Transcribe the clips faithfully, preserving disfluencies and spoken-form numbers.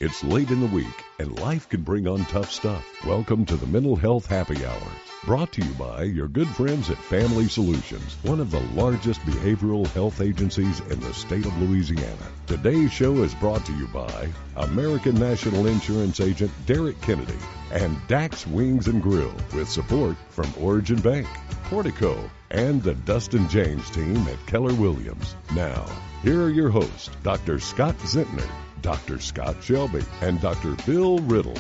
It's late in the week, and life can bring on tough stuff. Welcome to the Mental Health Happy Hour, brought to you by your good friends at Family Solutions, one of the largest behavioral health agencies in the state of Louisiana. Today's show is brought to you by American National Insurance agent Derek Kennedy and Dax Wings and Grill, with support from Origin Bank, Portico, and the Dustin James team at Keller Williams. Now, here are your hosts, Doctor Scott Zentner, Doctor Scott Shelby, and Doctor Bill Riddle.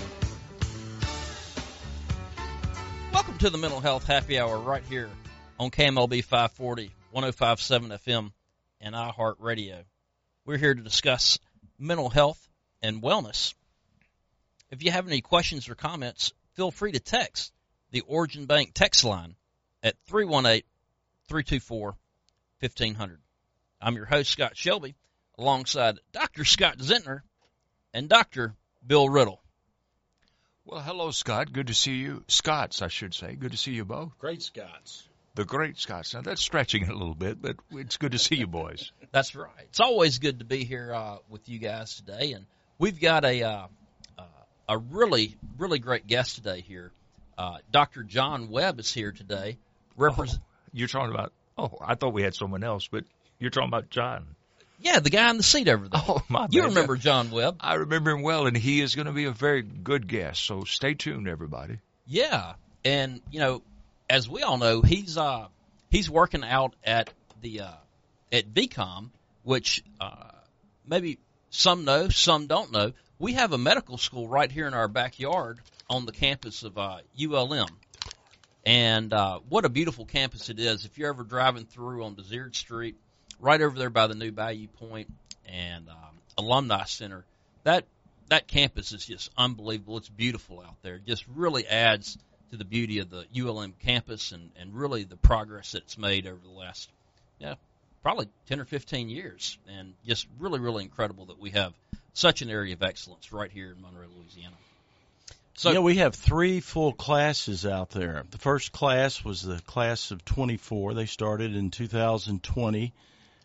Welcome to the Mental Health Happy Hour right here on K M L B five forty, one oh five point seven F M, and iHeartRadio. We're here to discuss mental health and wellness. If you have any questions or comments, feel free to text the Origin Bank text line at three one eight, three two four, fifteen hundred. I'm your host, Scott Shelby, alongside Doctor Scott Zentner and Doctor Bill Riddle. Well, hello, Scott. Good to see you. Scots, I should say. Good to see you both. Great Scots. The great Scots. Now, that's stretching it a little bit, but it's good to see you boys. That's right. It's always good to be here uh, with you guys today, and we've got a uh, uh, a really, really great guest today here. Uh, Doctor John Webb is here today. Repres- oh, you're talking about, oh, I thought we had someone else, but you're talking about John. Yeah, the guy in the seat over there. Oh, my bad. You remember John Webb. I remember him well, and he is going to be a very good guest, so stay tuned, everybody. Yeah, and, you know, as we all know, he's uh, he's working out at the uh, at V COM, which uh, maybe some know, some don't know. We have a medical school right here in our backyard on the campus of uh, U L M. And uh, what a beautiful campus it is. If you're ever driving through on Desert Street, right over there by the new Bayou Point and um, Alumni Center, that that campus is just unbelievable. It's beautiful out there. It just really adds to the beauty of the U L M campus and, and really the progress that it's made over the last, yeah, probably ten or fifteen years. And just really, really incredible that we have such an area of excellence right here in Monroe, Louisiana. So, yeah, we have three full classes out there. The first class was the class of twenty-four. They started in two thousand twenty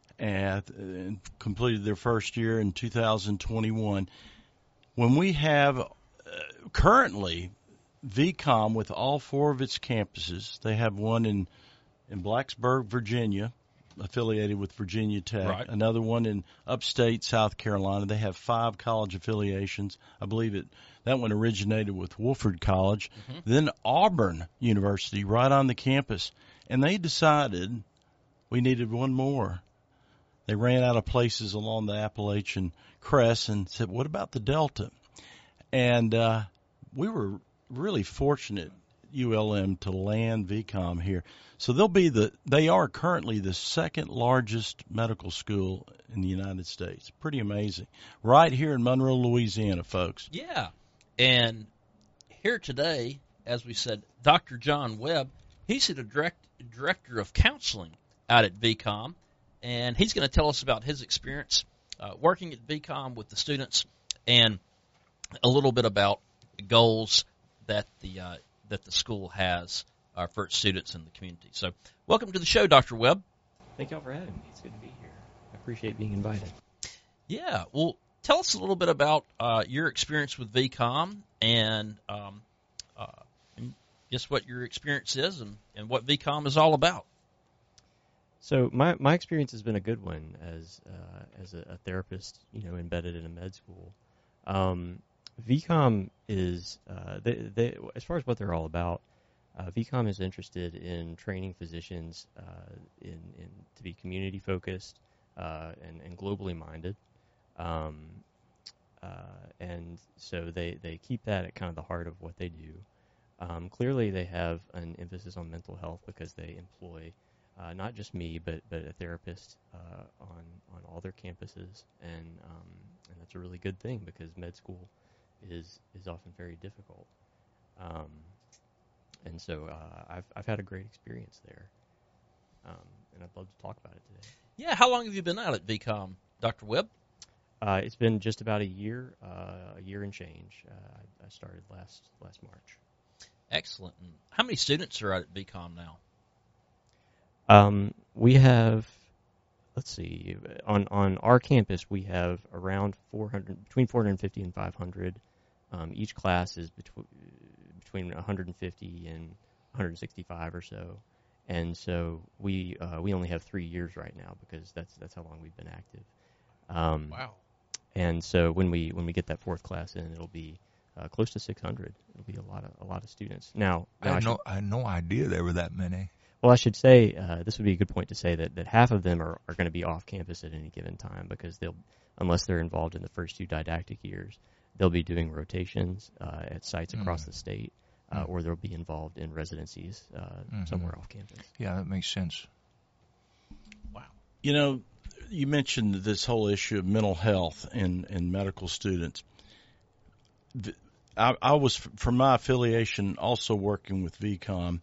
and completed their first year in two thousand twenty-one. When we have uh, currently V COM with all four of its campuses, they have one in, in Blacksburg, Virginia, affiliated with Virginia Tech, right. Another one in upstate South Carolina. They have five college affiliations. I believe it that one originated with Wofford College. Mm-hmm. Then Auburn University right on the campus. And they decided we needed one more. They ran out of places along the Appalachian Crest and said, what about the Delta? And uh, we were really fortunate, U L M, to land V COM here. So they'll be the they are currently the second largest medical school in the United States. Pretty amazing. Right here in Monroe, Louisiana, folks. Yeah. And here today, as we said, Doctor John Webb, he's the direct, director of counseling out at V COM, and he's going to tell us about his experience uh, working at V COM with the students and a little bit about the goals that the uh, that the school has uh, for its students in the community. So welcome to the show, Doctor Webb. Thank y'all for having me. It's good to be here. I appreciate being invited. Yeah, well, tell us a little bit about uh, your experience with V COM and, um, uh, and just what your experience is and, and what V COM is all about. So my my experience has been a good one as uh, as a, a therapist, you know, embedded in a med school. Um, V COM is, uh, they, they, as far as what they're all about, uh, V COM is interested in training physicians uh, in, in to be community focused uh, and, and globally minded. Um, uh, and so they, they keep that at kind of the heart of what they do. Um, clearly they have an emphasis on mental health because they employ uh, not just me, but, but a therapist uh, on, on all their campuses. And, um, and that's a really good thing because med school is is often very difficult. Um, and so uh, I've, I've had a great experience there. Um, and I'd love to talk about it today. Yeah, how long have you been out at V COM, Doctor Webb? Uh, it's been just about a year, uh, a year and change. Uh, I, I started last last March. Excellent. And how many students are out at V COM now? Um, we have, let's see, on on our campus we have around four hundred, between four hundred fifty and five hundred. Um, each class is between between one hundred fifty and one hundred sixty-five or so, and so we uh, we only have three years right now because that's that's how long we've been active. Um, Wow! And so when we when we get that fourth class in, it'll be uh, close to six hundred. It'll be a lot of a lot of students. Now, I now had, I no, should, I had no idea there were that many. well, I should say uh, this would be a good point to say that, that half of them are, are going to be off campus at any given time because they'll, unless they're involved in the first two didactic years, they'll be doing rotations uh, at sites across mm. the state, uh, mm. or they'll be involved in residencies uh, mm-hmm. somewhere off campus. Yeah, that makes sense. Wow. You know, you mentioned this whole issue of mental health in, in medical students. The, I, I was, for my affiliation, also working with V COM.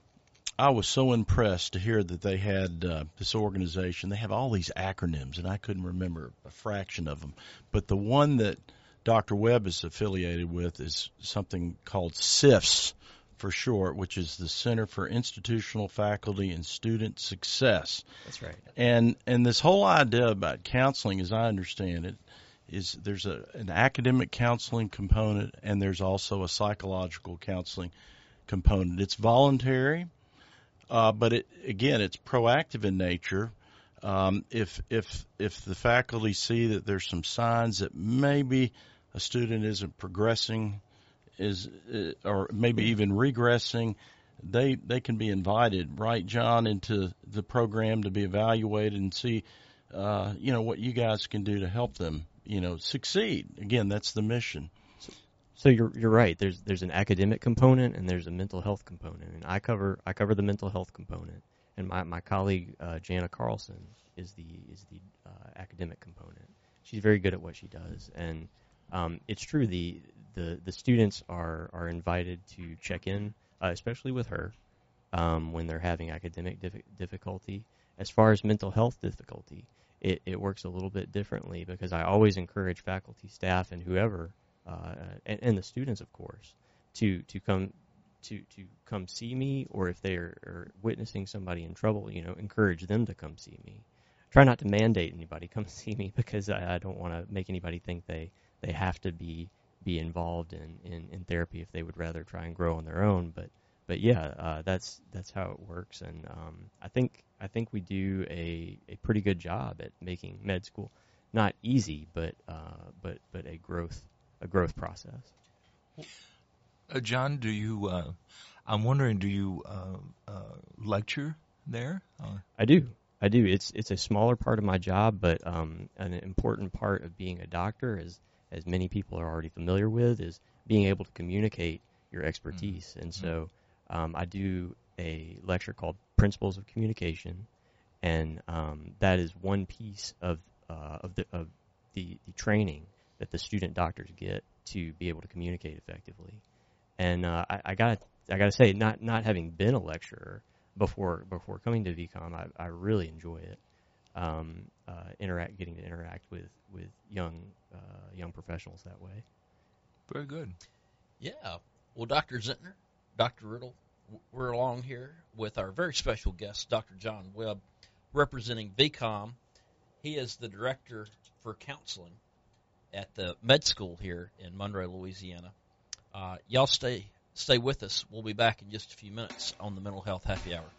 I was so impressed to hear that they had uh, this organization. They have all these acronyms, and I couldn't remember a fraction of them. But the one that Doctor Webb is affiliated with is something called C I F S for short, which is the Center for Institutional Faculty and Student Success. That's right. And and this whole idea about counseling, as I understand it, is there's a, an academic counseling component, and there's also a psychological counseling component. It's voluntary. Uh, but it, again, it's proactive in nature. Um, if if if the faculty see that there's some signs that maybe a student isn't progressing, is uh, or maybe even regressing, they they can be invited, right, John, into the program to be evaluated and see, uh, you know, what you guys can do to help them, you know, succeed. Again, that's the mission. So you're you're right. There's there's an academic component and there's a mental health component, and I cover I cover the mental health component, and my, my colleague uh, Jana Carlson is the is the uh, academic component. She's very good at what she does, and um, it's true the, the the students are are invited to check in, uh, especially with her, um, when they're having academic dif- difficulty. As far as mental health difficulty, it, it works a little bit differently because I always encourage faculty, staff, and whoever. Uh, and, and the students, of course, to to come to to come see me, or if they are, are witnessing somebody in trouble, you know, encourage them to come see me. Try not to mandate anybody come see me because I, I don't want to make anybody think they, they have to be be involved in, in, in therapy if they would rather try and grow on their own. But but yeah, uh, that's that's how it works, and um, I think I think we do a, a pretty good job at making med school not easy, but uh, but but a growth. a growth process. Uh, John, do you, uh, I'm wondering, do you uh, uh, lecture there? Uh, I do. I do. It's it's a smaller part of my job, but um, an important part of being a doctor, as, as many people are already familiar with, is being able to communicate your expertise. Mm-hmm. And so um, I do a lecture called Principles of Communication, and um, that is one piece of uh, of the of the, the training that the student doctors get to be able to communicate effectively. And uh, I, I got I got to say, not not having been a lecturer before before coming to V COM, I, I really enjoy it. Um, uh, interact, getting to interact with with young uh, young professionals that way. Very good. Yeah. Well, Doctor Zentner, Doctor Riddle, we're along here with our very special guest, Doctor John Webb, representing V COM. He is the director for counseling at the med school here in Monroe, Louisiana. Uh, y'all stay stay with us. We'll be back in just a few minutes on the Mental Health Happy Hour.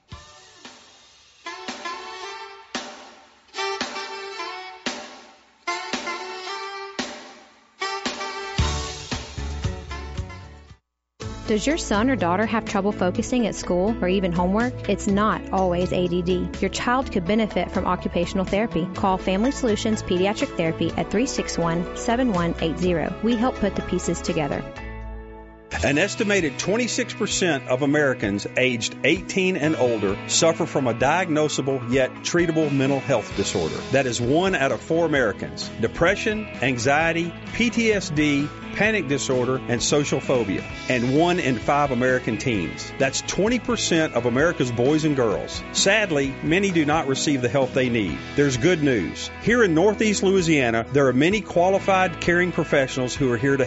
Does your son or daughter have trouble focusing at school or even homework? It's not always A D D. Your child could benefit from occupational therapy. Call Family Solutions Pediatric Therapy at three six one, seven one eight zero. We help put the pieces together. An estimated twenty-six percent of Americans aged eighteen and older suffer from a diagnosable yet treatable mental health disorder. That is one out of four Americans. Depression, anxiety, P T S D, panic disorder, and social phobia. And one in five American teens. That's twenty percent of America's boys and girls. Sadly, many do not receive the help they need. There's good news. Here in Northeast Louisiana, there are many qualified caring professionals who are here to help.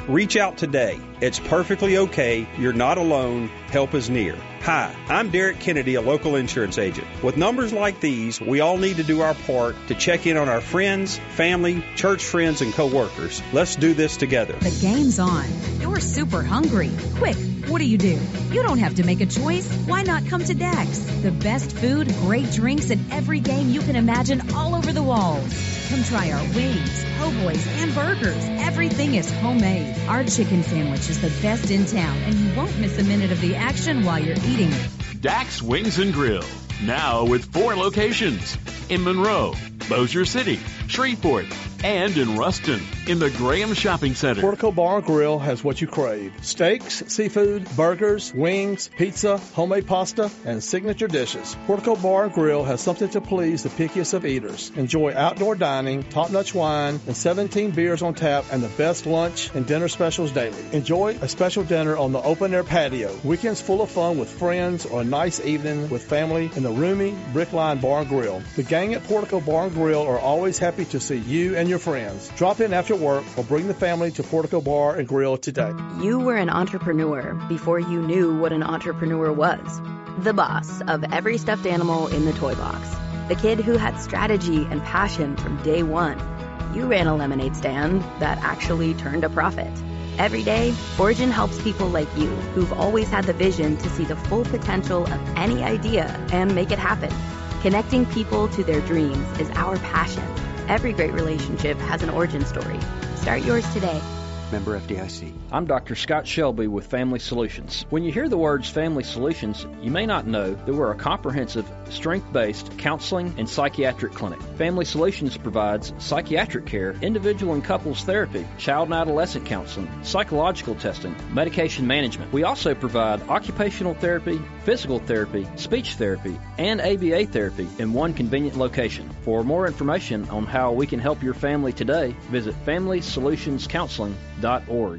Reach out today. It's perfectly okay. You're not alone. Help is near. Hi, I'm Derek Kennedy, a local insurance agent. With numbers like these, we all need to do our part to check in on our friends, family, church friends, and coworkers. Let's do this together. The game's on. You're super hungry. Quick, what do you do? You don't have to make a choice. Why not come to Dax? The best food, great drinks, and every game you can imagine all over the walls. Come try our wings, po' boys, and burgers. Everything is homemade. Our chicken sandwich is the best in town, and you won't miss a minute of the action while you're eating it. Dax Wings and Grill, now with four locations in Monroe, Bossier City, Shreveport, and in Ruston in the Graham Shopping Center. Portico Bar and Grill has what you crave. Steaks, seafood, burgers, wings, pizza, homemade pasta, and signature dishes. Portico Bar and Grill has something to please the pickiest of eaters. Enjoy outdoor dining, top-notch wine, and seventeen beers on tap, and the best lunch and dinner specials daily. Enjoy a special dinner on the open-air patio. Weekends full of fun with friends or a nice evening with family in the roomy Brickline Bar and Grill. The gang at Portico Bar and Grill are always happy to see you and your friends. Drop in after work or bring the family to Portico Bar and Grill today. You were an entrepreneur before you knew what an entrepreneur was. The boss of every stuffed animal in the toy box. The kid who had strategy and passion from day one. You ran a lemonade stand that actually turned a profit. Every day, Origin helps people like you who've always had the vision to see the full potential of any idea and make it happen. Connecting people to their dreams is our passion. Every great relationship has an origin story. Start yours today. Member F D I C. I'm Doctor Scott Shelby with Family Solutions. When you hear the words Family Solutions, you may not know that we're a comprehensive, strength-based counseling and psychiatric clinic. Family Solutions provides psychiatric care, individual and couples therapy, child and adolescent counseling, psychological testing, medication management. We also provide occupational therapy, physical therapy, speech therapy, and A B A therapy in one convenient location. For more information on how we can help your family today, visit family solutions counseling dot org.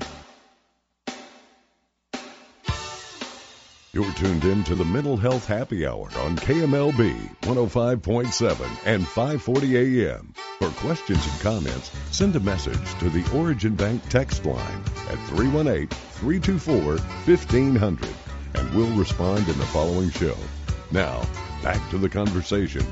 You're tuned in to the Mental Health Happy Hour on K M L B one oh five point seven and five forty A M. For questions and comments, send a message to the Origin Bank text line at three one eight, three two four, fifteen hundred, and we'll respond in the following show. Now, back to the conversation.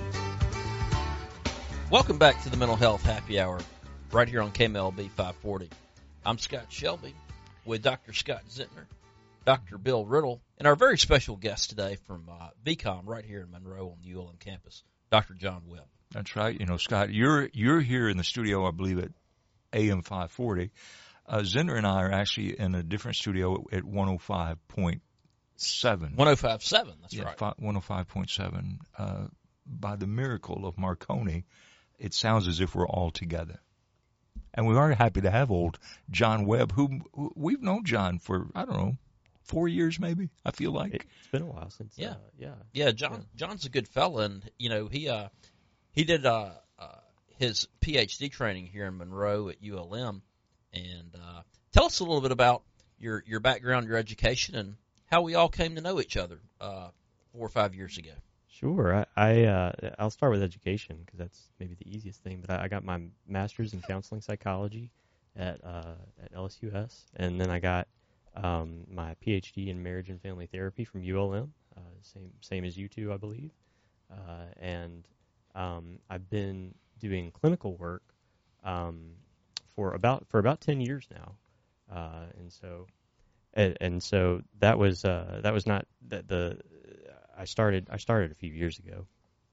Welcome back to the Mental Health Happy Hour right here on K M L B five forty. I'm Scott Shelby with Doctor Scott Zentner, Doctor Bill Riddle, and our very special guest today from uh, V COM right here in Monroe on the U L M campus, Doctor John Webb. That's right. You know, Scott, you're you're here in the studio, I believe, at A M five forty. Uh, Zentner and I are actually in a different studio at one oh five point seven. one oh five point seven, that's yeah, right. one oh five point seven. Uh, by the miracle of Marconi, it sounds as if we're all together. And we are happy to have old John Webb, who, who we've known John for, I don't know, four years maybe, I feel like. It's been a while since. Yeah. Uh, yeah. Yeah, John. Yeah. John's a good fella, and, you know, he uh, he did uh, uh, his P H D training here in Monroe at U L M. And uh, tell us a little bit about your, your background, your education, and how we all came to know each other uh, four or five years ago. Sure. I, I uh, I'll start with education because that's maybe the easiest thing. But I, I got my master's in counseling psychology at uh, at L S U S, and then I got um, my P H D in marriage and family therapy from U L M, uh, same same as you two, I believe. Uh, and um, I've been doing clinical work um, for about for about ten years now, uh, and so and, and so that was uh, that was not that the I started I started a few years ago.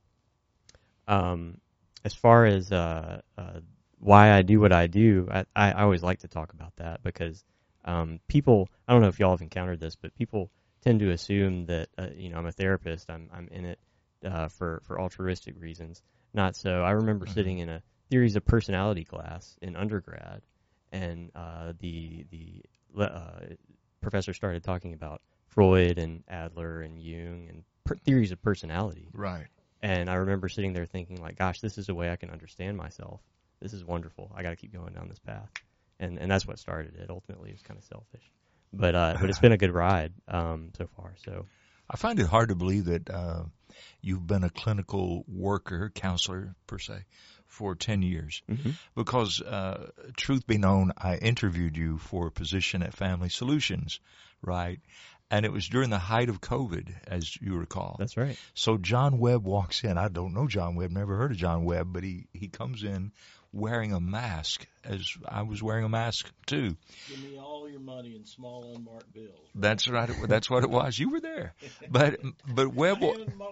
Um, as far as uh, uh, why I do what I do, I, I always like to talk about that because um, people, I don't know if y'all have encountered this, but people tend to assume that uh, you know I'm a therapist. I'm I'm in it uh, for for altruistic reasons. Not so. I remember mm-hmm. sitting in a theories of personality class in undergrad, and uh, the the uh, professor started talking about Freud and Adler and Jung and per- theories of personality. Right. And I remember sitting there thinking, like, gosh, this is a way I can understand myself. This is wonderful. I got to keep going down this path. And and that's what started it. Ultimately, it was kind of selfish. But uh, but it's been a good ride um, so far. So I find it hard to believe that uh, you've been a clinical worker, counselor per se, for ten years. Mm-hmm. Because, uh, truth be known, I interviewed you for a position at Family Solutions, right? And it was during the height of COVID, as you recall. That's right. So John Webb walks in. I don't know John Webb, never heard of John Webb, but he, he comes in wearing a mask, as I was wearing a mask too. Give me all your money in small unmarked bills. Right? That's right. That's what it was. You were there. But but Webb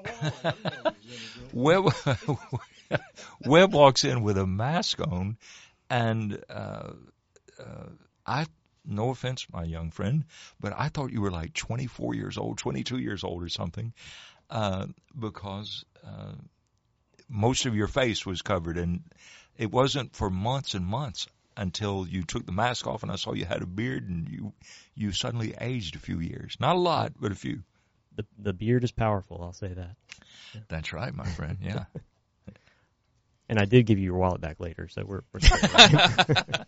Webb Webb walks in with a mask on, and uh, uh, I. No offense, my young friend, but I thought you were like twenty-four years old, twenty-two years old or something, uh, because uh, most of your face was covered, and it wasn't for months and months until you took the mask off and I saw you had a beard, and you you suddenly aged a few years. Not a lot, but a few. The the beard is powerful, I'll say that. Yeah. That's right, my friend, yeah. And I did give you your wallet back later, so we're, we're sorry.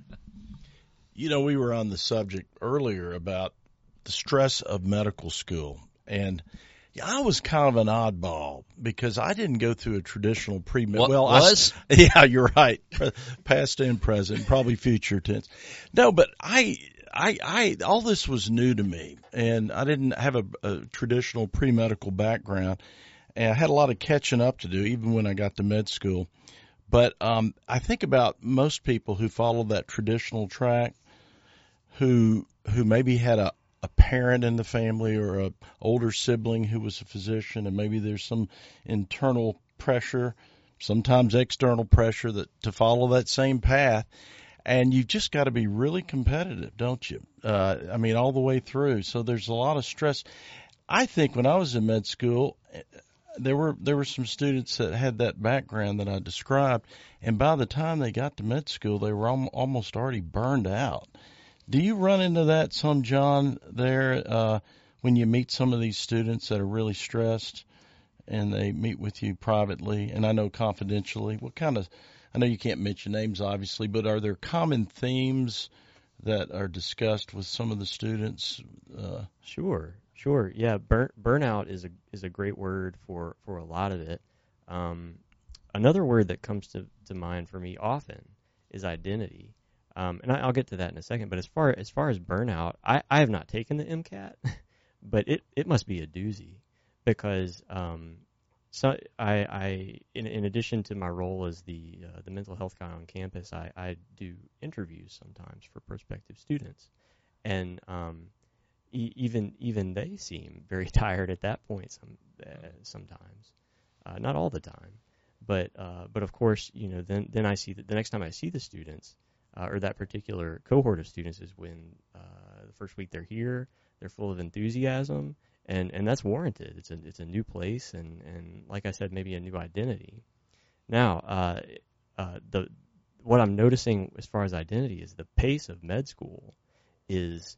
You know, we were on the subject earlier about the stress of medical school, and yeah, I was kind of an oddball because I didn't go through a traditional pre-med. What well, was? I, yeah, you're right. Past and present, probably future tense. No, but I, I, I, all this was new to me, and I didn't have a, a traditional pre-medical background, and I had a lot of catching up to do, even when I got to med school. But um, I think about most people who follow that traditional track, who who maybe had a, a parent in the family or a older sibling who was a physician, and maybe there's some internal pressure, sometimes external pressure that to follow that same path. And you've just got to be really competitive, don't you? Uh, I mean, all the way through. So there's a lot of stress. I think when I was in med school, there were there were some students that had that background that I described, and by the time they got to med school, they were al- almost already burned out. Do you run into that some, John, there uh, when you meet some of these students that are really stressed and they meet with you privately, and I know confidentially? What kind of, I know you can't mention names, obviously, but are there common themes that are discussed with some of the students? Uh, sure, sure. Yeah, burn, burnout is a is a great word for, for a lot of it. Um, another word that comes to, to mind for me often is identity. Um, and I, I'll get to that in a second. But as far as far as burnout, I, I have not taken the MCAT, but it, it must be a doozy because um, so I, I in, in addition to my role as the uh, the mental health guy on campus, I, I do interviews sometimes for prospective students, and um, e- even even they seem very tired at that point. Some uh, sometimes, uh, not all the time, but uh, but of course, you know, then then I see that the next time I see the students. Uh, or that particular cohort of students is when uh, the first week they're here, they're full of enthusiasm, and, and that's warranted. It's a it's a new place, and, and like I said, maybe a new identity. Now, uh, uh, the what I'm noticing as far as identity is the pace of med school is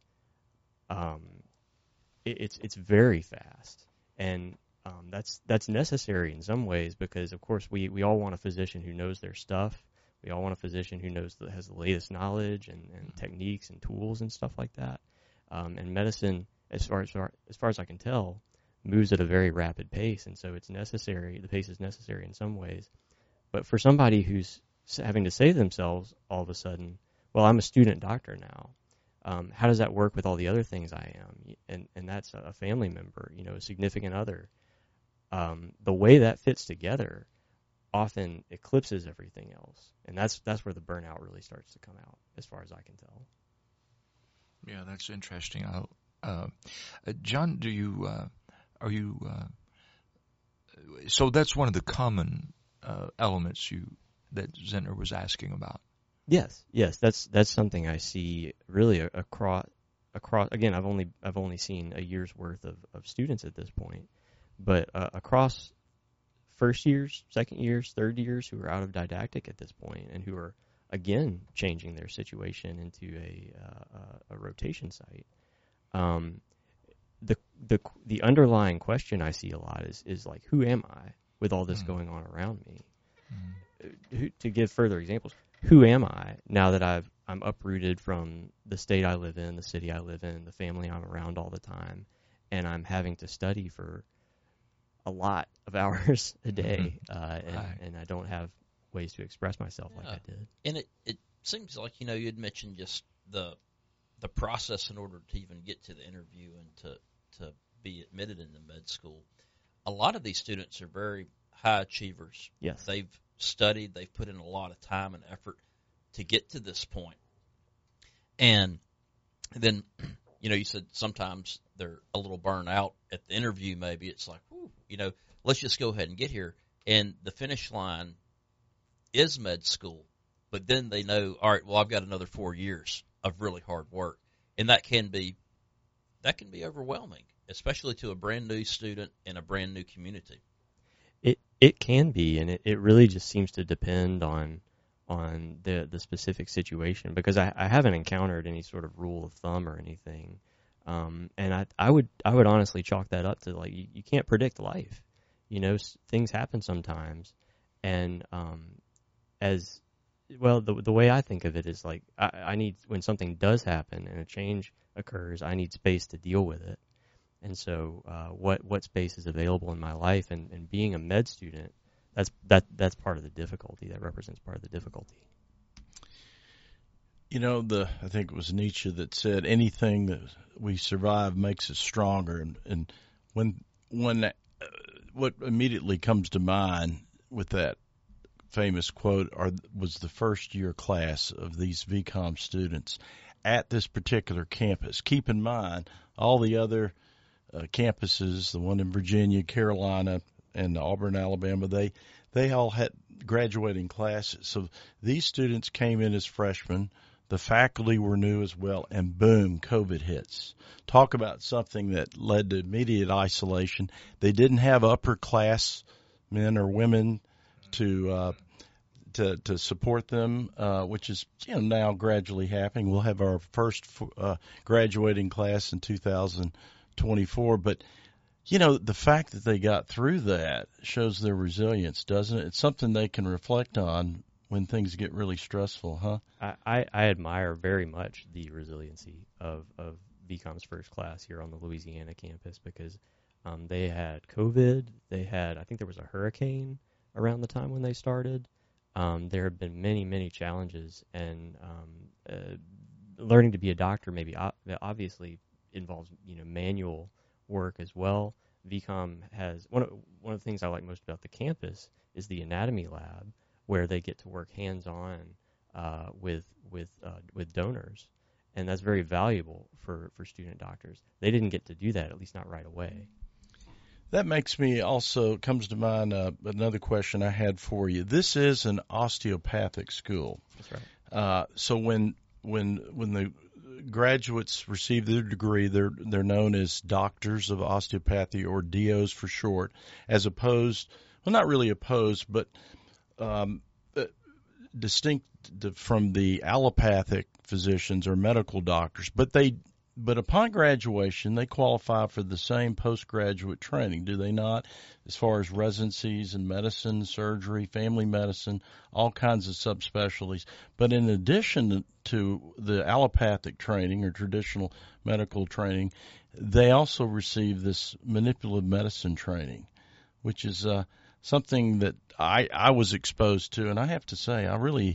um, it, it's it's very fast, and um, that's that's necessary in some ways because, of course, we, we all want a physician who knows their stuff. We all want a physician who knows that has the latest knowledge and, and techniques and tools and stuff like that. Um, and medicine, as far as far, as far as I can tell, moves at a very rapid pace, and so it's necessary. The pace is necessary in some ways. But for somebody who's having to say to themselves all of a sudden, "Well, I'm a student doctor now. Um, how does that work with all the other things I am?" And and that's a family member, you know, a significant other. Um, the way that fits together often eclipses everything else, and that's that's where the burnout really starts to come out, as far as I can tell. Yeah, that's interesting. I'll, uh, uh, John, do you uh, are you? Uh, so that's one of the common uh, elements you that Zentner was asking about. Yes, yes, that's that's something I see really across across. Again, I've only I've only seen a year's worth of, of students at this point, but uh, across first years, second years, third years who are out of didactic at this point and who are, again, changing their situation into a uh, a rotation site. Um, the the the underlying question I see a lot is is like, who am I with all this mm-hmm. going on around me? Mm-hmm. Who, to give further examples, who am I now that I've I'm uprooted from the state I live in, the city I live in, the family I'm around all the time, and I'm having to study for a lot of hours a day, mm-hmm. uh, and, right. and I don't have ways to express myself like Yeah. I did. And it, it seems like, you know, you had mentioned just the the process in order to even get to the interview and to, to be admitted into med school. A lot of these students are very high achievers. Yes. They've studied, they've put in a lot of time and effort to get to this point. And then, you know, you said sometimes they're a little burned out at the interview. Maybe it's like, whew, you know, let's just go ahead and get here. And the finish line is med school, but then they know, all right, well, I've got another four years of really hard work, and that can be that can be overwhelming, especially to a brand new student in a brand new community. It it can be, and it, it really just seems to depend on on the the specific situation, because I, I haven't encountered any sort of rule of thumb or anything, um, and I I would I would honestly chalk that up to, like, you, you can't predict life, you know, s- things happen sometimes, and um, as well the the way I think of it is, like, I, I need, when something does happen and a change occurs, I need space to deal with it. And so, uh, what what space is available in my life, and, and being a med student, that's that that's part of the difficulty. That represents part of the difficulty. You know, the I think it was Nietzsche that said, anything that we survive makes us stronger. And, and when when uh, what immediately comes to mind with that famous quote are was the first year class of these V COM students at this particular campus. Keep in mind all the other Uh, campuses, the one in Virginia, Carolina, and Auburn, Alabama, they they all had graduating classes. So these students came in as freshmen. The faculty were new as well, and boom, COVID hits. Talk about something that led to immediate isolation. They didn't have upper class men or women to uh, to to support them, uh, which is, you know, now gradually happening. We'll have our first uh, graduating class in two thousand twenty-four, but, you know, the fact that they got through that shows their resilience, doesn't it? It's something they can reflect on when things get really stressful, huh? I, I, I admire very much the resiliency of, of V COM's first class here on the Louisiana campus, because um, they had COVID, they had, I think there was a hurricane around the time when they started. Um, there have been many, many challenges, and um, uh, learning to be a doctor maybe o- obviously involves, you know, manual work as well. V COM has one of one of the things I like most about the campus is the anatomy lab, where they get to work hands-on uh, with with uh, with donors, and that's very valuable for, for student doctors. They didn't get to do that, at least not right away. That makes me also comes to mind uh, another question I had for you. This is an osteopathic school. That's right. Uh, so when when when the graduates receive their degree, they're they're known as doctors of osteopathy, or D Os for short, as opposed, well, not really opposed, but um, uh, distinct from the allopathic physicians or medical doctors. But they, but upon graduation, they qualify for the same postgraduate training, do they not? As far as residencies in medicine, surgery, family medicine, all kinds of subspecialties. But in addition to the allopathic training or traditional medical training, they also receive this manipulative medicine training, which is uh, something that I, I was exposed to, and I have to say I really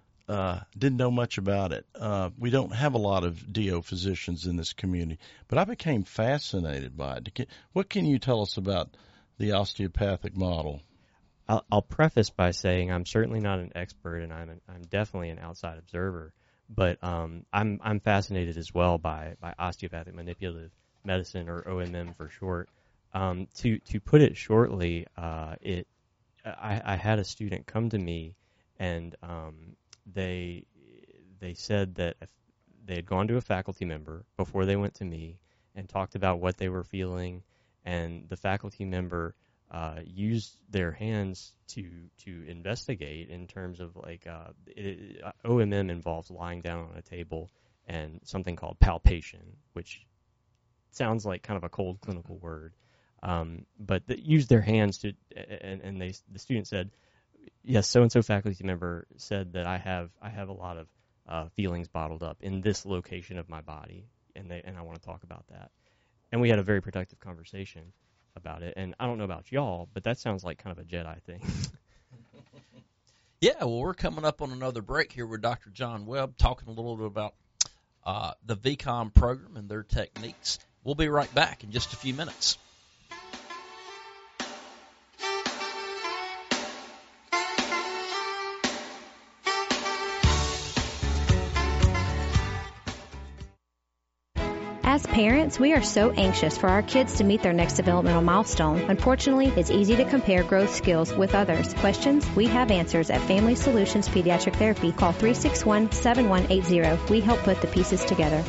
uh, didn't know much about it. Uh, we don't have a lot of D O physicians in this community, but I became fascinated by it. What can you tell us about the osteopathic model? I'll, I'll preface by saying I'm certainly not an expert, and I'm an, I'm definitely an outside observer. But um, I'm I'm fascinated as well by, by osteopathic manipulative medicine, or O M M for short. Um, to to put it shortly, uh, it I, I had a student come to me, and um, they they said that if they had gone to a faculty member before they went to me and talked about what they were feeling, and the faculty member uh, used their hands to to investigate in terms of, like, uh, it, O M M involves lying down on a table and something called palpation, which sounds like kind of a cold clinical word, um, but they used their hands to, and, and they the student said, yes, so and so faculty member said that I have I have a lot of uh, feelings bottled up in this location of my body, and they and I want to talk about that, and we had a very productive conversation about it. And I don't know about y'all, but that sounds like kind of a Jedi thing. Yeah, well, we're coming up on another break here with Doctor John Webb, talking a little bit about uh, the V COM program and their techniques. We'll be right back in just a few minutes. As parents, we are so anxious for our kids to meet their next developmental milestone. Unfortunately, it's easy to compare growth skills with others. Questions? We have answers at Family Solutions Pediatric Therapy. Call three six one, seven one eight zero. We help put the pieces together.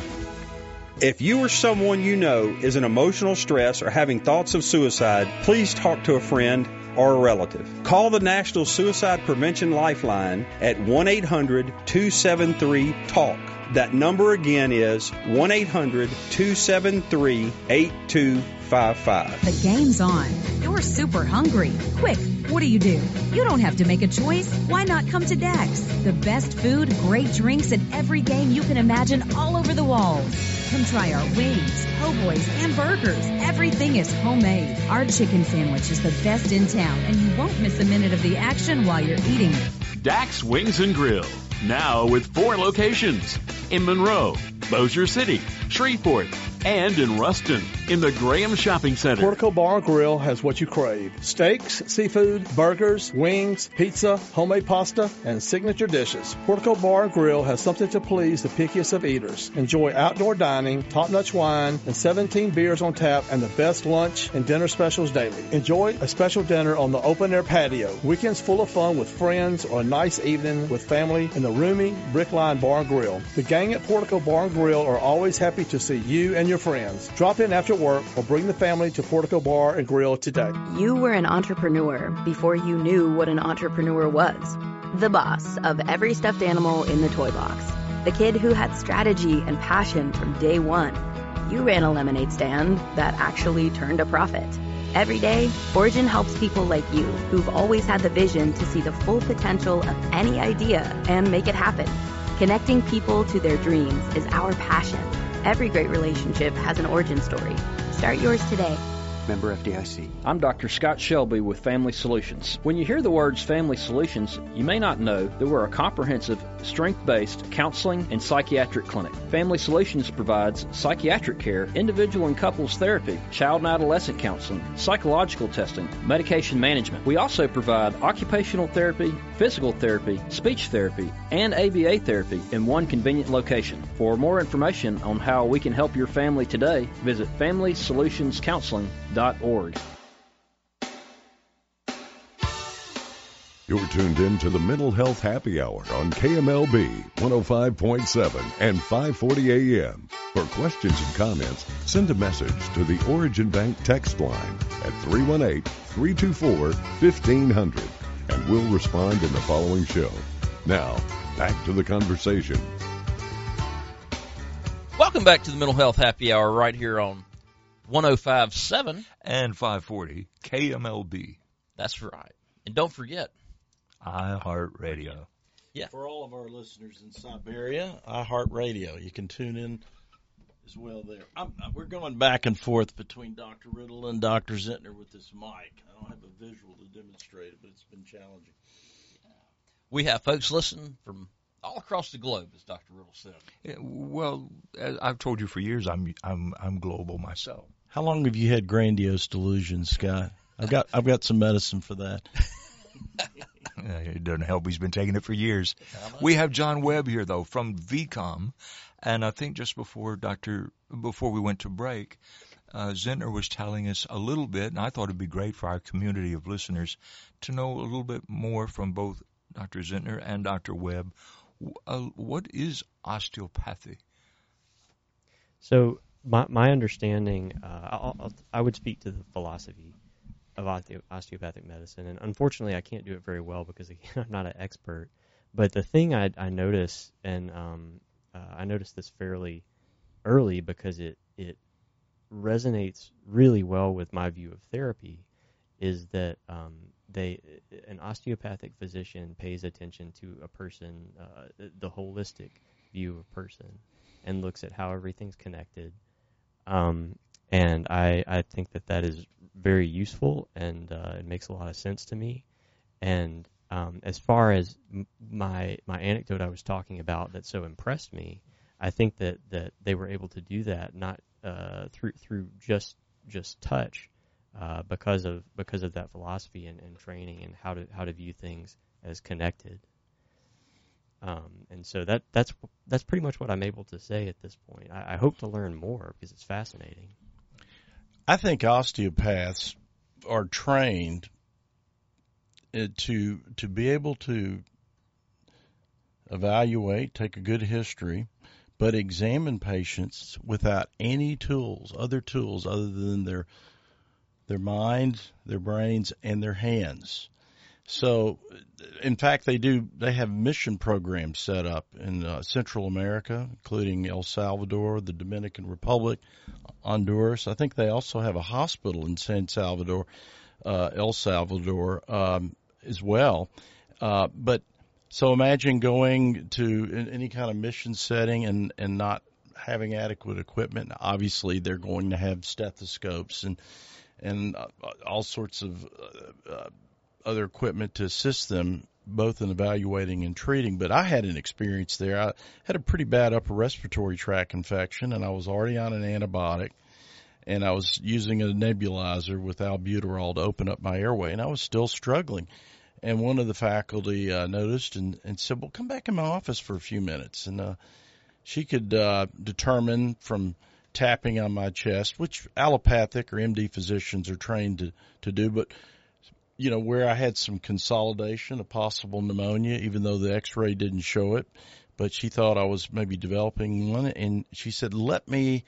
If you or someone you know is in emotional stress or having thoughts of suicide, please talk to a friend or a relative. Call the National Suicide Prevention Lifeline at one eight hundred, two seven three, TALK. That number again is one eight hundred, two seven three, eight two five five. The game's on. You're super hungry. Quick, what do you do? You don't have to make a choice. Why not come to Dax? The best food, great drinks, and every game you can imagine all over the walls. Come try our wings, po' boys, and burgers. Everything is homemade. Our chicken sandwich is the best in town, and you won't miss a minute of the action while you're eating it. Dax Wings and Grill, now with four locations in Monroe, Bossier City, Shreveport, and in Ruston in the Graham Shopping Center. Portico Bar and Grill has what you crave. Steaks, seafood, burgers, wings, pizza, homemade pasta, and signature dishes. Portico Bar and Grill has something to please the pickiest of eaters. Enjoy outdoor dining, top-notch wine, and seventeen beers on tap, and the best lunch and dinner specials daily. Enjoy a special dinner on the open-air patio. Weekends full of fun with friends or a nice evening with family in the roomy Brickline Bar and Grill. The gang at Portico Bar and Grill are always happy to see you and your friends. Drop in after work or bring the family to Portico Bar and Grill today. You were an entrepreneur before you knew what an entrepreneur was. The boss of every stuffed animal in the toy box. The kid who had strategy and passion from day one. You ran a lemonade stand that actually turned a profit. Every day, Origin helps people like you who've always had the vision to see the full potential of any idea and make it happen. Connecting people to their dreams is our passion. Every great relationship has an origin story. Start yours today. Member F D I C. I'm Doctor Scott Shelby with Family Solutions. When you hear the words Family Solutions, you may not know that we're a comprehensive, strength-based counseling and psychiatric clinic. Family Solutions provides psychiatric care, individual and couples therapy, child and adolescent counseling, psychological testing, medication management. We also provide occupational therapy, physical therapy, speech therapy, and A B A therapy in one convenient location. For more information on how we can help your family today, visit family solutions counseling dot org. You're tuned in to the Mental Health Happy Hour on K M L B one oh five point seven and five forty A M. For questions and comments, send a message to the Origin Bank text line at three one eight, three two four, fifteen hundred, and we'll respond in the following show. Now, back to the conversation. Welcome back to the Mental Health Happy Hour right here on one oh five point seven and five forty K M L B. That's right. And don't forget, iHeartRadio. Yeah. For all of our listeners in Siberia, iHeartRadio. You can tune in as well there. I'm, we're going back and forth between Doctor Riddle and Doctor Zentner with this mic. I don't have a visual to demonstrate it, but it's been challenging. We have folks listening from all across the globe, as Doctor Riddle said. Yeah, well, as I've told you for years, I'm I'm I'm global myself. How long have you had grandiose delusions, Scott? I've got I've got some medicine for that. It doesn't help. He's been taking it for years. We have John Webb here, though, from V COM, and I think just before Doctor before we went to break, uh, Zentner was telling us a little bit, and I thought it'd be great for our community of listeners to know a little bit more from both Doctor Zentner and Doctor Webb. Uh, what is osteopathy? So my my understanding, uh, I'll, I'll, I would speak to the philosophy of osteo- osteopathic medicine, and unfortunately, I can't do it very well because again, I'm not an expert. But the thing I, I notice, and um, uh, I noticed this fairly early because it it resonates really well with my view of therapy, is that um, they an osteopathic physician pays attention to a person, uh, the holistic view of a person, and looks at how everything's connected. Um, and I, I think that that is very useful, and uh, it makes a lot of sense to me. And Um, as far as m- my my anecdote I was talking about that so impressed me, I think that, that they were able to do that not uh, through through just just touch, uh, because of because of that philosophy and, and training and how to how to view things as connected. Um, and so that that's that's pretty much what I'm able to say at this point. I, I hope to learn more because it's fascinating. I think osteopaths are trained to to be able to evaluate, take a good history, but examine patients without any tools, other tools other than their their mind, their brains, and their hands. So, in fact, they do. They have mission programs set up in uh, Central America, including El Salvador, the Dominican Republic, Honduras. I think they also have a hospital in San Salvador, uh, El Salvador, um, as well. Uh, but so imagine going to any kind of mission setting and, and not having adequate equipment. Obviously, they're going to have stethoscopes and and uh, all sorts of uh, uh, other equipment to assist them both in evaluating and treating. But I had an experience there. I had a pretty bad upper respiratory tract infection, and I was already on an antibiotic, and I was using a nebulizer with albuterol to open up my airway, and I was still struggling. And one of the faculty uh, noticed and, and said, well, come back in my office for a few minutes. And uh, she could uh, determine from tapping on my chest, which allopathic or M D physicians are trained to, to do, but you know, where I had some consolidation, a possible pneumonia, even though the x-ray didn't show it. But she thought I was maybe developing one, and she said, let me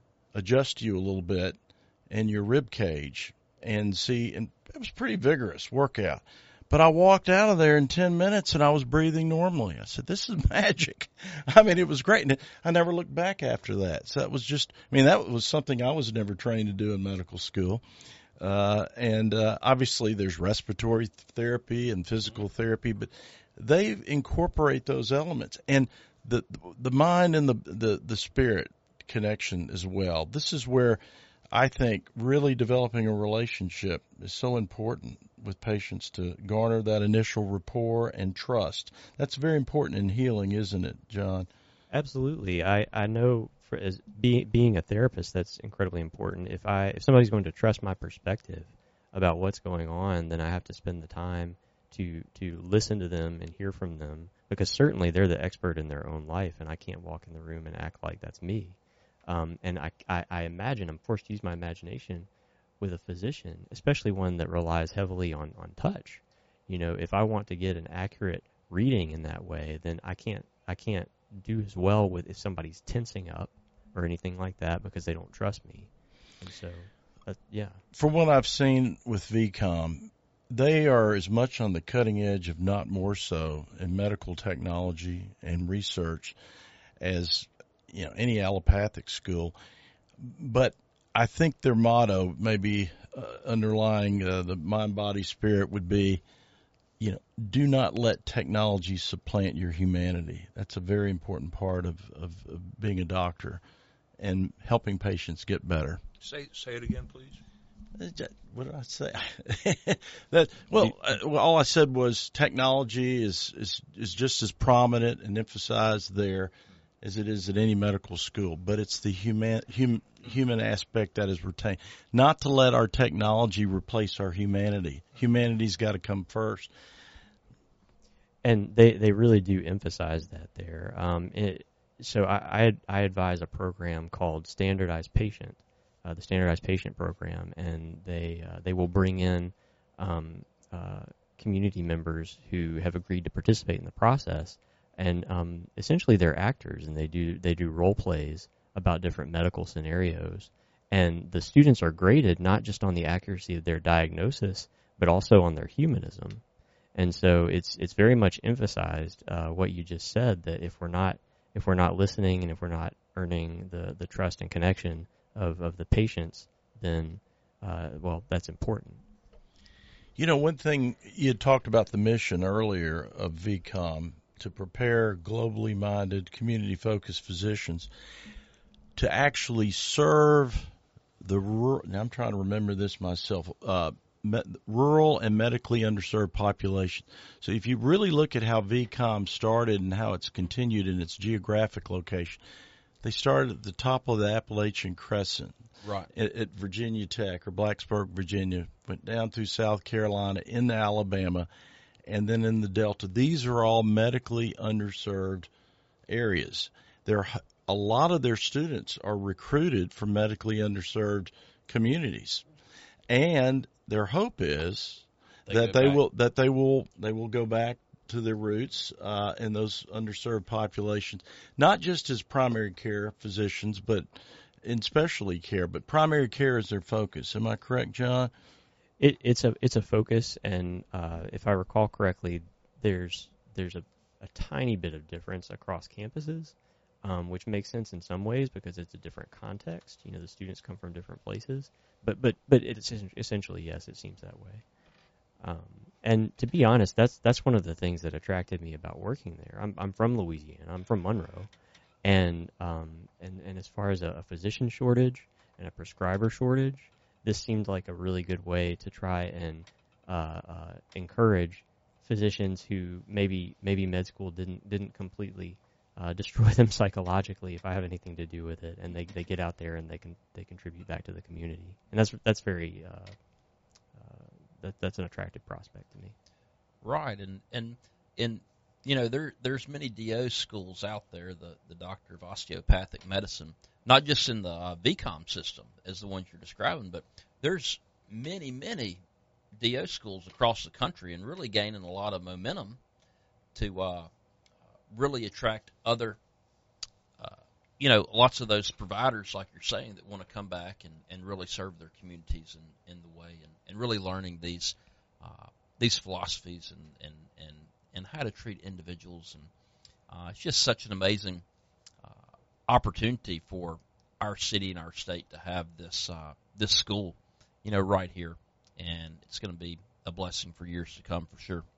adjust you a little bit in your rib cage and see. And it was pretty vigorous workout. But I walked out of there in ten minutes, and I was breathing normally. I said, this is magic. I mean, it was great. And I never looked back after that. So that was just, I mean, that was something I was never trained to do in medical school. Uh, and uh, obviously there's respiratory therapy and physical therapy, but they incorporate those elements. And the the mind and the, the, the spirit connection as well. This is where I think really developing a relationship is so important with patients to garner that initial rapport and trust. That's very important in healing, isn't it, John? Absolutely. I, I know for as be, being a therapist, that's incredibly important. If I if somebody's going to trust my perspective about what's going on, then I have to spend the time to to listen to them and hear from them, because certainly they're the expert in their own life, and I can't walk in the room and act like that's me. Um, and I, I, I imagine, I'm forced to use my imagination with a physician, especially one that relies heavily on, on touch. You know, if I want to get an accurate reading in that way, then I can't I can't do as well with if somebody's tensing up or anything like that because they don't trust me. And so, uh, yeah. From what I've seen with V COM, they are as much on the cutting edge, if not more so, in medical technology and research as, you know, any allopathic school. But I think their motto, maybe uh, underlying uh, the mind, body, spirit, would be, you know, do not let technology supplant your humanity. That's a very important part of, of, of being a doctor and helping patients get better. Say say it again, please. What did I say? that well, uh, well, all I said was technology is, is is just as prominent and emphasized there as it is at any medical school, but it's the human hum, human aspect that is retained. Not to let our technology replace our humanity. Humanity's got to come first. And they, they really do emphasize that there. Um, it, so I, I I advise a program called Standardized Patient, uh, the Standardized Patient Program, and they uh, they will bring in um, uh, community members who have agreed to participate in the process, and um, essentially they're actors, and they do they do role plays about different medical scenarios, and the students are graded not just on the accuracy of their diagnosis, but also on their humanism. And so it's it's very much emphasized uh, what you just said, that if we're not if we're not listening and if we're not earning the, the trust and connection of, of the patients, then uh, well, that's important. You know, one thing you had talked about the mission earlier of V COM to prepare globally minded, community focused physicians to actually serve the rural. Now I'm trying to remember this myself. Uh, me, rural and medically underserved population. So if you really look at how V COM started and how it's continued in its geographic location, they started at the top of the Appalachian Crescent. Right. At, at Virginia Tech or Blacksburg, Virginia, went down through South Carolina, into Alabama, and then in the Delta. These are all medically underserved areas. There, a lot of their students are recruited from medically underserved communities, and their hope is they that they back. will that they will they will go back to their roots uh, in those underserved populations, not just as primary care physicians, but in specialty care, but primary care is their focus. Am I correct, John? It, it's a it's a focus, and uh, if I recall correctly, there's there's a, a tiny bit of difference across campuses, um, which makes sense in some ways because it's a different context. You know, the students come from different places, but but but it's essentially yes, it seems that way. Um, and to be honest, that's that's one of the things that attracted me about working there. I'm I'm from Louisiana. I'm from Monroe. And um, and and as far as a, a physician shortage and a prescriber shortage, this seemed like a really good way to try and uh, uh, encourage physicians who maybe maybe med school didn't didn't completely uh, destroy them psychologically, if I have anything to do with it, and they they get out there and they can they contribute back to the community, and that's that's very uh, uh, that that's an attractive prospect to me. Right, and and and. You know, there there's many D O schools out there, the, the Doctor of Osteopathic Medicine, not just in the uh, V COM system as the ones you're describing, but there's many, many D O schools across the country and really gaining a lot of momentum to uh, really attract other, uh, you know, lots of those providers, like you're saying, that want to come back and, and really serve their communities in, in the way and, and really learning these uh, these philosophies and, and, and and how to treat individuals. And uh, it's just such an amazing uh, opportunity for our city and our state to have this uh, this school, you know, right here. And it's going to be a blessing for years to come, for sure.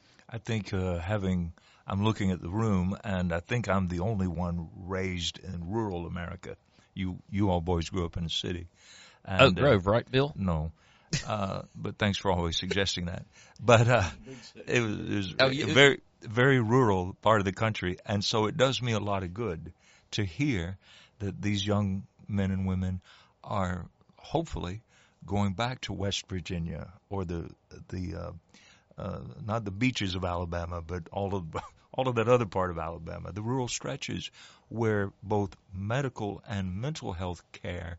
I think uh, having, I'm looking at the room, and I think I'm the only one raised in rural America. You you all boys grew up in the city. And, Oak Grove, uh, right, Bill? No. Uh, but thanks for always suggesting that. But uh, it was, it was oh, you, a very, very rural part of the country, and so it does me a lot of good to hear that these young men and women are hopefully going back to West Virginia or the the uh, uh, not the beaches of Alabama, but all of all of that other part of Alabama, the rural stretches where both medical and mental health care,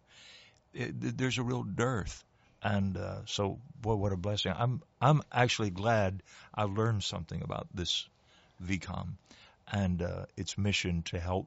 it, there's a real dearth. And uh, so, boy, what a blessing. I'm I'm actually glad I learned something about this V COM and uh, its mission to help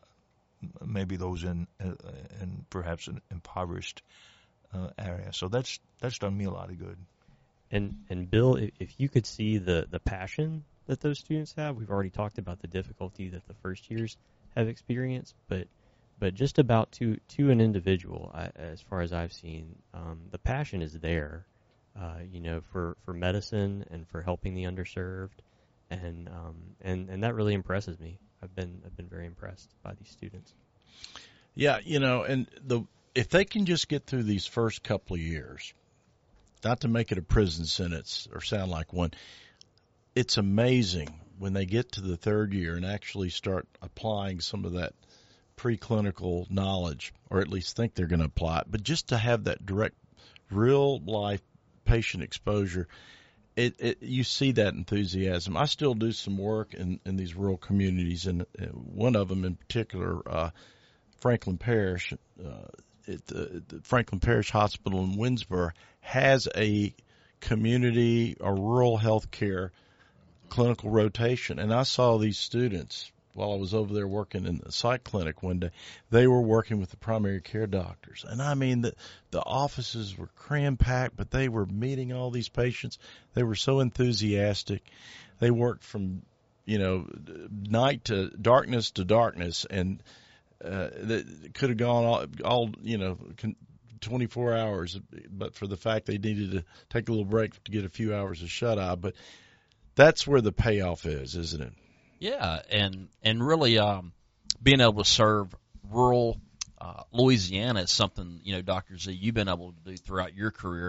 maybe those in uh, in perhaps an impoverished uh, area. So that's that's done me a lot of good. And and Bill, if, if you could see the, the passion that those students have, we've already talked about the difficulty that the first years have experienced, but But just about to to an individual, I, as far as I've seen, um, the passion is there, uh, you know, for, for medicine and for helping the underserved, and um, and and that really impresses me. I've been I've been very impressed by these students. Yeah, you know, and the if they can just get through these first couple of years, not to make it a prison sentence or sound like one, it's amazing when they get to the third year and actually start applying some of that preclinical knowledge, or at least think they're going to apply it, but just to have that direct, real-life patient exposure, it, it you see that enthusiasm. I still do some work in, in these rural communities, and one of them in particular, uh, Franklin Parish, uh, it, uh, the Franklin Parish Hospital in Winsboro has a community or rural health care clinical rotation, and I saw these students while I was over there working in the psych clinic one day. They were working with the primary care doctors. And I mean, the, the offices were cram-packed, but they were meeting all these patients. They were so enthusiastic. They worked from, you know, night to darkness to darkness, and uh, that could have gone all, all, you know, twenty-four hours, but for the fact they needed to take a little break to get a few hours of shut-eye. But that's where the payoff is, isn't it? Yeah, and and really um, being able to serve rural uh, Louisiana is something, you know, Doctor Z, you've been able to do throughout your career. And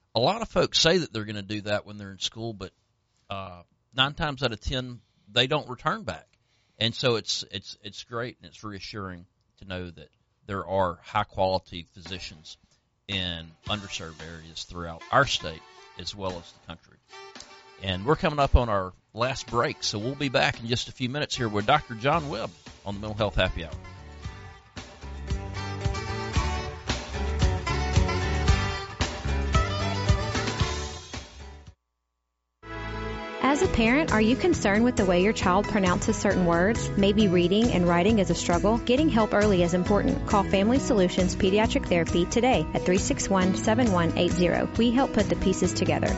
a lot of folks say that they're going to do that when they're in school, but uh, nine times out of ten, they don't return back. And so it's it's it's great and it's reassuring to know that there are high-quality physicians in underserved areas throughout our state as well as the country. And we're coming up on our last break, so we'll be back in just a few minutes here with Doctor John Webb on the Mental Health Happy Hour. As a parent, are you concerned with the way your child pronounces certain words? Maybe reading and writing is a struggle? Getting help early is important. Call Family Solutions Pediatric Therapy today at three six one, seven one eight zero. We help put the pieces together.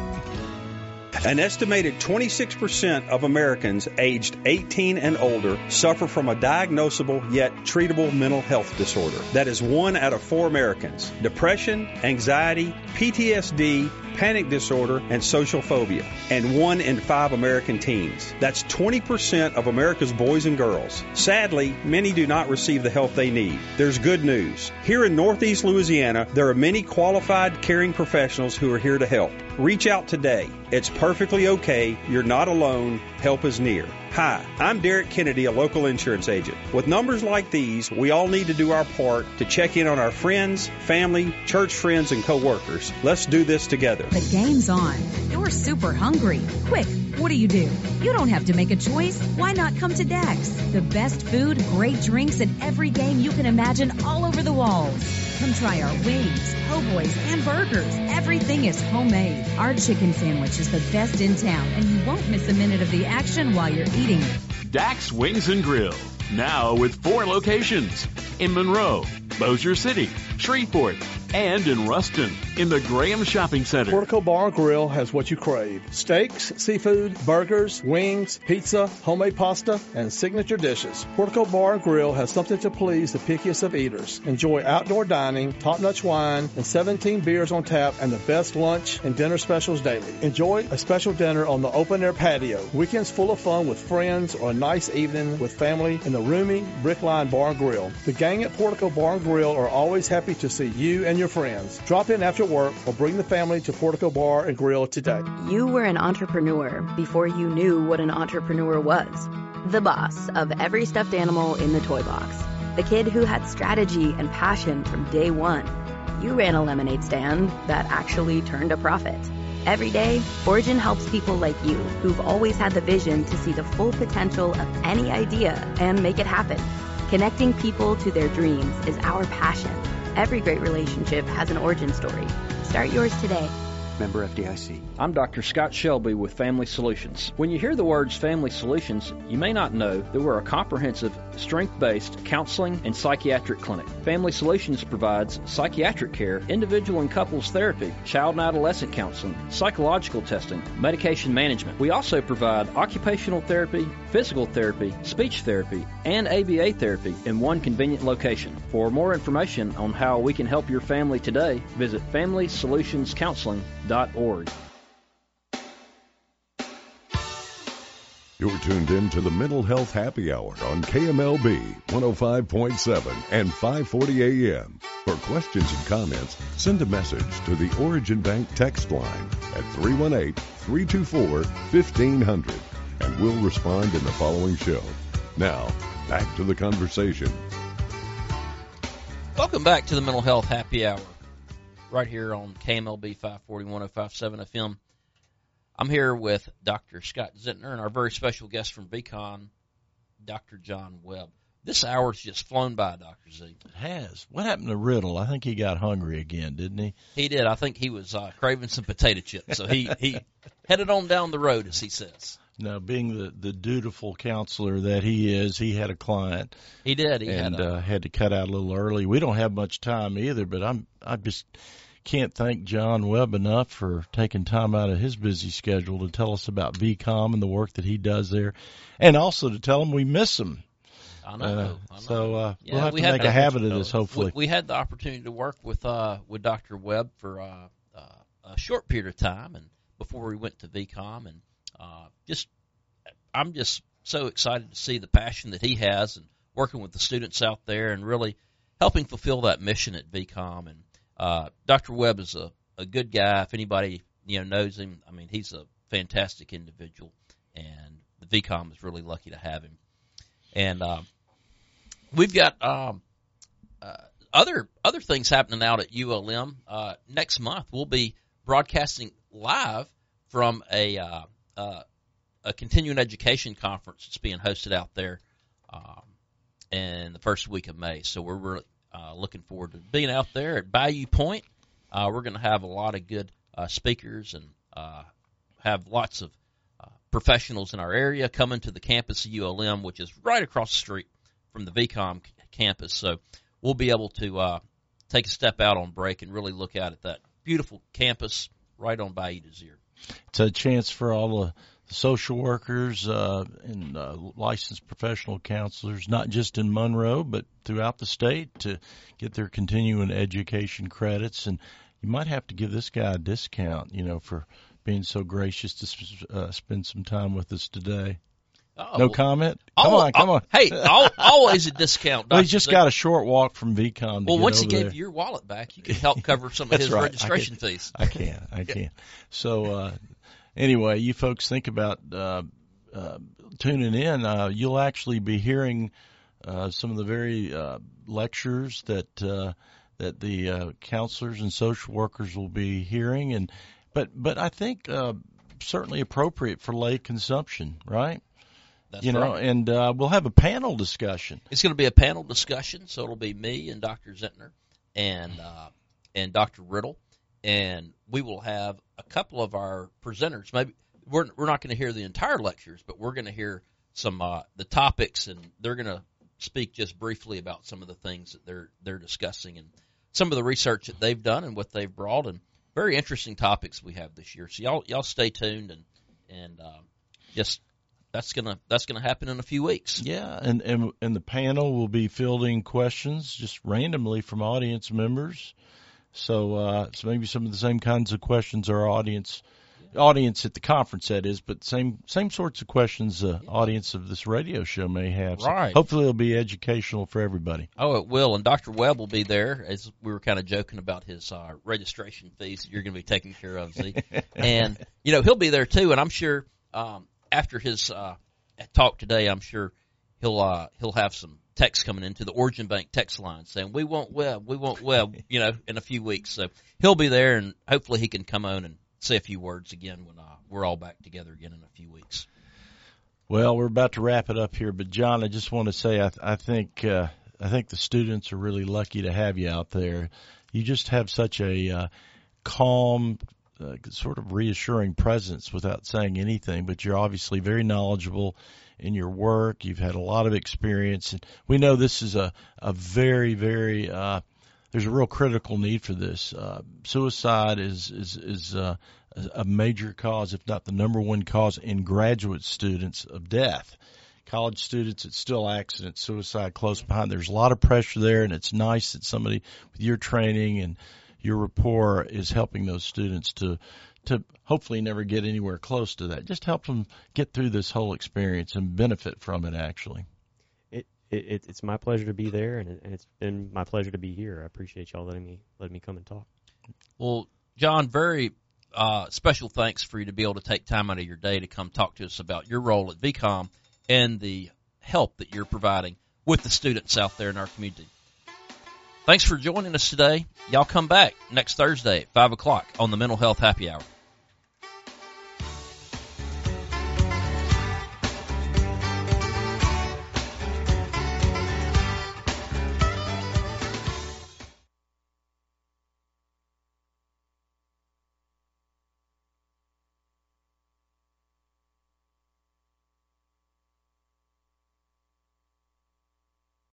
An estimated twenty-six percent of Americans aged eighteen and older suffer from a diagnosable yet treatable mental health disorder. That is one out of four Americans. Depression, anxiety, P T S D, panic disorder, and social phobia. And one in five American teens. That's twenty percent of America's boys and girls. Sadly, many do not receive the help they need. There's good news. Here in Northeast Louisiana, there are many qualified caring professionals who are here to help. Reach out today. It's perfectly okay. You're not alone. Help is near. Hi, I'm Derek Kennedy, a local insurance agent. With numbers like these, we all need to do our part to check in on our friends, family, church friends, and coworkers. Let's do this together. The game's on. You're super hungry. Quick, what do you do? You don't have to make a choice. Why not come to Dax? The best food, great drinks, and every game you can imagine all over the walls. Come try our wings, po' boys, and burgers. Everything is homemade. Our chicken sandwich is the best in town, and you won't miss a minute of the action while you're eating it. Dax Wings and Grill, now with four locations in Monroe, Bossier City, Shreveport, and in Ruston in the Graham Shopping Center. Portico Bar and Grill has what you crave. Steaks, seafood, burgers, wings, pizza, homemade pasta, and signature dishes. Portico Bar and Grill has something to please the pickiest of eaters. Enjoy outdoor dining, top-notch wine, and seventeen beers on tap, and the best lunch and dinner specials daily. Enjoy a special dinner on the open-air patio. Weekends full of fun with friends or a nice evening with family in the roomy, brick-lined bar and grill. The gang at Portico Bar and Grill are always happy to see you and your friends. Drop in after work or bring the family to Portico Bar and Grill today. You were an entrepreneur before you knew what an entrepreneur was. The boss of every stuffed animal in the toy box. The kid who had strategy and passion from day one. You ran a lemonade stand that actually turned a profit. Every day, Origin helps people like you who've always had the vision to see the full potential of any idea and make it happen. Connecting people to their dreams is our passion. Every great relationship has an origin story. Start yours today. Member F D I C. I'm Doctor Scott Shelby with Family Solutions. When you hear the words Family Solutions, you may not know that we're a comprehensive, strength-based counseling and psychiatric clinic. Family Solutions provides psychiatric care, individual and couples therapy, child and adolescent counseling, psychological testing, medication management. We also provide occupational therapy, physical therapy, speech therapy, and A B A therapy in one convenient location. For more information on how we can help your family today, visit family solutions counseling dot org. You're tuned in to the Mental Health Happy Hour on K M L B one oh five point seven and five forty A M. For questions and comments, send a message to the Origin Bank text line at three one eight, three two four, fifteen hundred, and we'll respond in the following show. Now, back to the conversation. Welcome back to the Mental Health Happy Hour, right here on K M L B five forty, one oh five point seven F M. I'm here with Doctor Scott Zentner and our very special guest from V COM, Doctor John Webb. This hour's just flown by, Doctor Z. It has. What happened to Riddle? I think he got hungry again, didn't he? He did. I think he was uh, craving some potato chips, so he, he headed on down the road, as he says. Now, being the, the dutiful counselor that he is, he had a client. He did. He and had, a, uh, had to cut out a little early. We don't have much time either, but I'm I just can't thank John Webb enough for taking time out of his busy schedule to tell us about V COM and the work that he does there, and also to tell him we miss him. I know. Uh, I know. So uh, yeah, we'll have we to make a habit of this, hopefully. We, we had the opportunity to work with uh, with Doctor Webb for uh, uh, a short period of time, and before we went to V COM, and uh, just I'm just so excited to see the passion that he has and working with the students out there and really helping fulfill that mission at V COM. And uh, Doctor Webb is a, a good guy. If anybody you know knows him, I mean, he's a fantastic individual, and the V COM is really lucky to have him. And uh, we've got um, uh, other other things happening out at U L M. Uh, next month, we'll be broadcasting live from a uh, uh, a continuing education conference that's being hosted out there um, in the first week of May. So we're really uh, looking forward to being out there at Bayou Point. Uh, we're going to have a lot of good uh, speakers and uh, have lots of uh, professionals in our area coming to the campus of U L M, which is right across the street from the V COM c- campus. So we'll be able to uh, take a step out on break and really look out at that beautiful campus right on Bayou Desert. It's a chance for all the social workers uh, and uh, licensed professional counselors, not just in Monroe, but throughout the state, to get their continuing education credits. And you might have to give this guy a discount, you know, for being so gracious to uh, spend some time with us today. Oh, no comment? Come oh, on, come oh, on. Hey, always a discount. Well, he's just got a short walk from V COM to Well, get once he over gave there. you your wallet back, you can help cover some of his right. registration I can, fees. I can, I can. So, uh, anyway, you folks think about uh, uh, tuning in. Uh, you'll actually be hearing uh, some of the very uh, lectures that uh, that the uh, counselors and social workers will be hearing, and but but I think uh, certainly appropriate for lay consumption, right? That's you know, right. and uh, we'll have a panel discussion. It's going to be a panel discussion, so it'll be me and Doctor Zentner and uh, and Doctor Riddle, and we will have a couple of our presenters. Maybe we're we're not going to hear the entire lectures, but we're going to hear some uh, the topics, and they're going to speak just briefly about some of the things that they're they're discussing and some of the research that they've done and what they've brought, and very interesting topics we have this year. So y'all y'all stay tuned and and uh, just. That's gonna that's gonna happen in a few weeks. Yeah, and, and and the panel will be fielding questions just randomly from audience members. So uh, so maybe some of the same kinds of questions our audience audience at the conference that is, but same same sorts of questions the uh, audience of this radio show may have. So right. Hopefully it'll be educational for everybody. Oh, it will. And Doctor Webb will be there, as we were kind of joking about his uh, registration fees that you're going to be taking care of, Z. And you know he'll be there too. And I'm sure. Um, After his uh, talk today, I'm sure he'll uh, he'll have some text coming into the Origin Bank text line saying, we want Webb, we want Webb, you know, in a few weeks. So he'll be there, and hopefully he can come on and say a few words again when uh, we're all back together again in a few weeks. Well, we're about to wrap it up here, but John, I just want to say I, th- I think uh, I think the students are really lucky to have you out there. You just have such a uh, calm, Uh, sort of reassuring presence without saying anything, but you're obviously very knowledgeable in your work. You've had a lot of experience, and we know this is a, a very, very, uh, there's a real critical need for this. Uh, suicide is, is, is uh, a major cause, if not the number one cause in graduate students of death. College students, it's still accident, suicide close behind. There's a lot of pressure there, and it's nice that somebody with your training and your rapport is helping those students to to hopefully never get anywhere close to that. Just help them get through this whole experience and benefit from it, actually. It, it It's my pleasure to be there, and, it, and it's been my pleasure to be here. I appreciate y'all letting me letting me come and talk. Well, John, very uh, special thanks for you to be able to take time out of your day to come talk to us about your role at V COM and the help that you're providing with the students out there in our community. Thanks for joining us today. Y'all come back next Thursday at five o'clock on the Mental Health Happy Hour.